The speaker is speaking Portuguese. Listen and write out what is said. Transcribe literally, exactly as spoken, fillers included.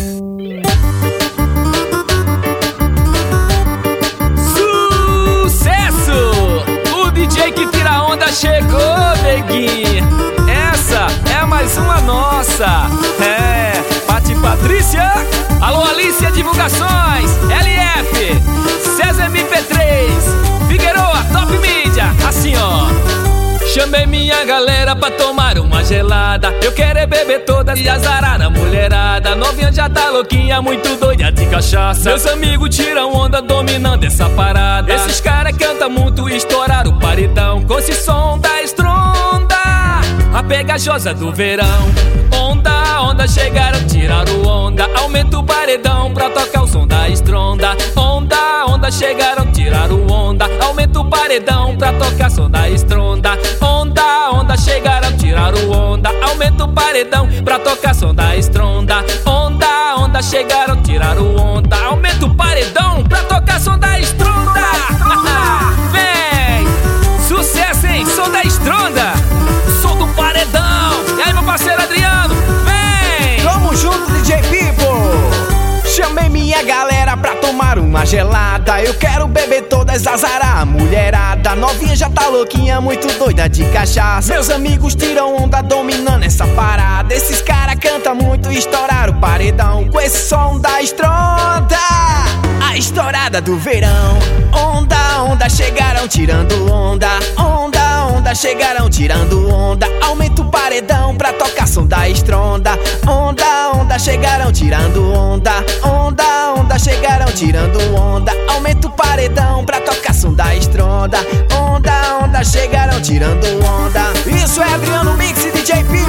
Chegou, neguinha, essa é mais uma nossa. É, Pati Patrícia. Alô, Alicia Divulgações, L F, César M P três, Figueroa, Top Mídia. Assim, ó. Chamei minha galera pra tomar uma gelada. Eu quero é beber todas e azarar na mulherada. Novinha já tá louquinha, muito doida de cachaça. Meus amigos tiram onda dominando essa parada. Esses caras cantam muito e estouraram o paredão com esse som da estronda, a pegajosa do verão. Onda, onda, chegaram, tiraram onda. Aumenta o paredão pra tocar o som da estronda. Onda, onda, chegaram, tiraram onda. Aumenta o paredão pra tocar o som da estronda. Onda, onda, chegaram, tiraram onda. Aumenta o paredão pra tocar o som da estronda. Onda, onda, chegaram, tiraram onda. Aumenta o paredão pra tocar o som da estronda. Vem! Sucesso, hein? Som da estronda. Som do paredão. E aí, meu parceiro Adriano? Vem! Tamo junto, D J People. Chamei minha galera pra tomar uma gelada. Eu quero beber todas, azarar a mulherada. Novinha já tá louquinha, muito doida de cachaça. Meus amigos tiram onda dominando essa parada. Esses caras cantam muito e estouraram o paredão com esse som da estronda, a estourada do verão. Onda, onda, chegaram tirando onda. Onda, onda, chegaram tirando onda. Aumenta o paredão pra tocar som da estronda. Onda, onda, chegaram tirando onda. Onda, onda, chegaram tirando onda. Aumenta o paredão pra tocar som da estronda. Onda, onda, chegaram tirando onda. Isso é Adriano Mix e D J P.